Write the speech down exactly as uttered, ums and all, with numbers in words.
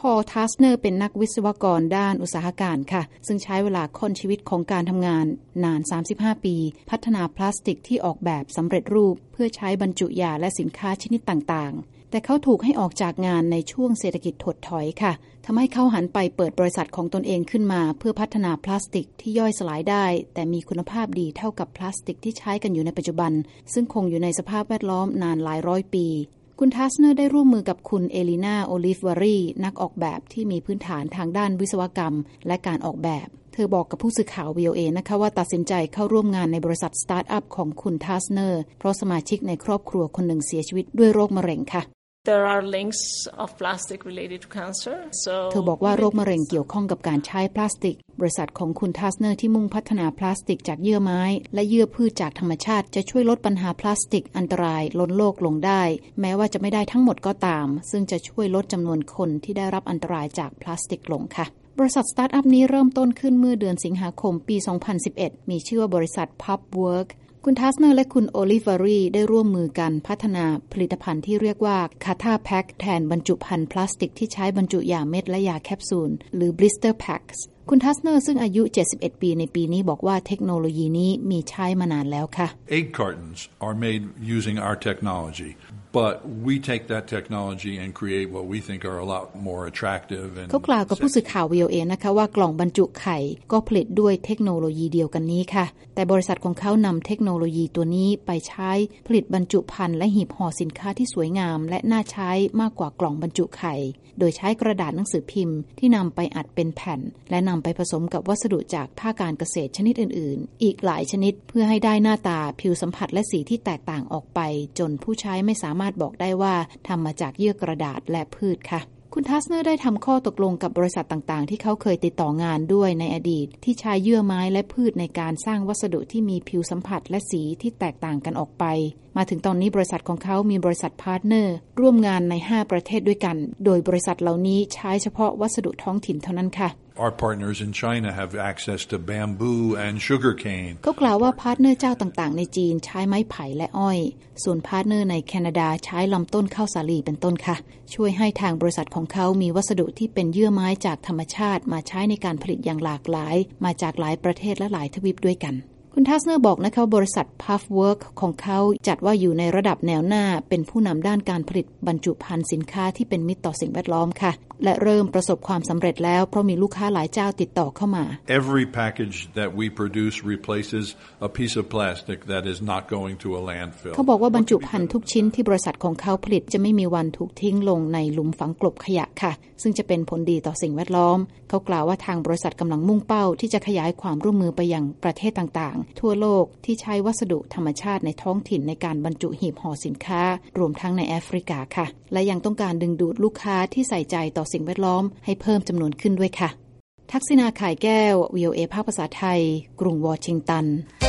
อล ทัสเนอร์เป็นนักวิศวกรด้านอุตสาหการค่ะซึ่งใช้เวลาค่อนชีวิตของการทำงานนานสามสิบห้าปีพัฒนาพลาสติกที่ออกแบบสำเร็จรูปเพื่อใช้บรรจุยาและสินค้าชนิดต่างๆแต่เขาถูกให้ออกจากงานในช่วงเศรษฐกิจถดถอยค่ะทำให้เขาหันไปเปิดบริษัทของตนเองขึ้นมาเพื่อพัฒนาพลาสติกที่ย่อยสลายได้แต่มีคุณภาพดีเท่ากับพลาสติกที่ใช้กันอยู่ในปัจจุบันซึ่งคงอยู่ในสภาพแวดล้อมนานหลายร้อยปีคุณทัสเนอร์ได้ร่วมมือกับคุณเอลินาโอลิฟวารีนักออกแบบที่มีพื้นฐานทางด้านวิศวกรรมและการออกแบบเธอบอกกับผู้สื่อข่าว วี โอ เอ นะคะว่าตัดสินใจเข้าร่วมงานในบริษัทสตาร์ทอัพของคุณทัสเนอร์เพราะสมาชิกในครอบครัวคนหนึ่งเสียชีวิตด้วยโรคมะเร็งค่ะ There are links of plastic related to cancer. So เธอบอกว่าโรคมะเร็งเกี่ยวข้องกับการใช้พลาสติกบริษัทของคุณทัสเนอร์ที่มุ่งพัฒนาพลาสติกจากเยื่อไม้และเยื่อพืชจากธรรมชาติจะช่วยลดปัญหาพลาสติกอันตรายล้นโลกลงได้แม้ว่าจะไม่ได้ทั้งหมดก็ตามซึ่งจะช่วยลดจำนวนคนที่ได้รับอันตรายจากพลาสติกลงค่ะบริษัทสตาร์ทอัพนี้เริ่มต้นขึ้นเมื่อเดือนสิงหาคมปีสองพันสิบเอ็ดมีชื่อว่าบริษัท Puffworkคุณทัสเนอร์และคุณโอลิฟวารีได้ร่วมมือกันพัฒนาผลิตภัณฑ์ที่เรียกว่าคาทาแพ็คแทนบรรจุภัณฑ์พลาสติกที่ใช้บรรจุยาเม็ดและยาแคปซูลหรือ blister packs คุณทัสเนอร์ซึ่งอายุเจ็ดสิบเอ็ดปีในปีนี้บอกว่าเทคโนโลยีนี้มีใช้มานานแล้วค่ะ Egg cartons are made using our technology but we take that technology and create what we think are a lot more attractive and เขากล่าวกับผู้สื่อข่าว วี โอ เอ นะคะว่ากล่องบรรจุไข่ก็ผลิตด้วยเทคโนโลยีเดียวกันนี้ค่ะแต่บริษัทของเขานำเทคโนโลยีตัวนี้ไปใช้ผลิตบรรจุภัณฑ์และหีบห่อสินค้าที่สวยงามและน่าใช้มากกว่ากล่องบรรจุไข่โดยใช้กระดาษหนังสือพิมพ์ที่นำไปอัดเป็นแผ่นและนำไปผสมกับวัสดุจากภาคการเกษตรชนิดอื่นๆอีกหลายชนิดเพื่อให้ได้หน้าตาผิวสัมผัสและสีที่แตกต่างออกไปจนผู้ใช้ไม่สามารถบอกได้ว่าทำมาจากเยื่อกระดาษและพืชค่ะคุณทัสเนอร์ได้ทำข้อตกลงกับบริษัทต่างๆที่เขาเคยติดต่องานด้วยในอดีตที่ใช้เยื่อไม้และพืชในการสร้างวัสดุที่มีผิวสัมผัสและสีที่แตกต่างกันออกไปมาถึงตอนนี้บริษัทของเขามีบริษัทพาร์ทเนอร์ร่วมงานในห้าประเทศด้วยกันโดยบริษัทเหล่านี้ใช้เฉพาะวัสดุท้องถิ่นเท่านั้นค่ะ Our partners in China have access to bamboo and sugarcane. เขากล่าวว่าพาร์ทเนอร์เจ้าต่างๆในจีนใช้ไม้ไผ่และอ้อยส่วนพาร์ทเนอร์ในแคนาดาใช้ลำต้นข้าวสาลีเป็นต้นค่ะช่วยให้ทางบริษัทของเขามีวัสดุที่เป็นเยื่อไม้จากธรรมชาติมาใช้ในการผลิตอย่างหลากหลายมาจากหลายประเทศและหลายทวีปด้วยกันคุณทัสเนอร์บอกนะคะบริษัท Puffwork ของเขาจัดว่าอยู่ในระดับแนวหน้าเป็นผู้นำด้านการผลิตบรรจุภัณฑ์สินค้าที่เป็นมิตรต่อสิ่งแวดล้อมค่ะและเริ่มประสบความสำเร็จแล้วเพราะมีลูกค้าหลายเจ้าติดต่อเข้ามา Every package that we produce replaces a piece of plastic that is not going to a landfill เขาบอกว่าบรรจุภัณฑ์ทุกชิ้นที่บริษัทของเขาผลิตจะไม่มีวันถูกทิ้งลงในหลุมฝังกลบขยะค่ะซึ่งจะเป็นผลดีต่อสิ่งแวดล้อมเขากล่าวว่าทางบริษัทกำลังมุ่งเป้าที่จะขยายความร่วมมือไปยังประเทศต่างๆทั่วโลกที่ใช้วัสดุธรรมชาติในท้องถิ่นในการบรรจุหีบห่อสินค้ารวมทั้งในแอฟริกาค่ะและยังต้องการดึงดูดลูกค้าที่ใส่ใจต่อสิ่งแวดล้อมให้เพิ่มจำนวนขึ้นด้วยค่ะทักษิณา ข่ายแก้ว วี โอ เอ ภาคภาษาไทยกรุงวอชิงตัน